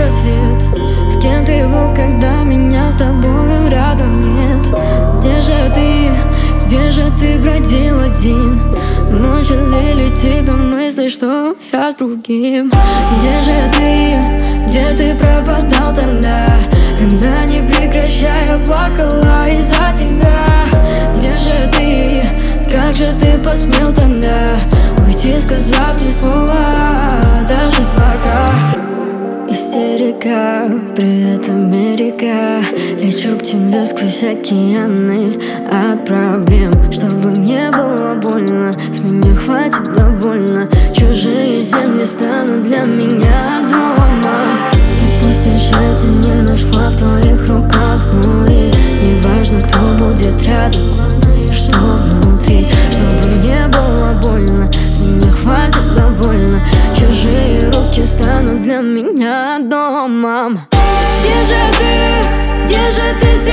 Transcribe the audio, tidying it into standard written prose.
рассвет. С кем ты был, когда меня с тобой рядом нет? Где же ты бродил один? Мучили ли тебя мысли, что я с другим? Где ты пропадал тогда, когда не прекращая плакала из-за тебя? Где же ты, как же ты посмел тогда уйти, сказав ни слова, даже пока? Истерика, привет, Америка. Лечу к тебе сквозь океаны от проблем. Чтобы не было больно, с меня хватит довольно. Чужие земли станут для меня домом. И пусть я счастья не нашла в твоих руках, ну и не важно, кто будет рядом, главное, что внутри. Чтобы не было больно, с меня хватит довольно. Чужие руки станут для меня домом. Где же ты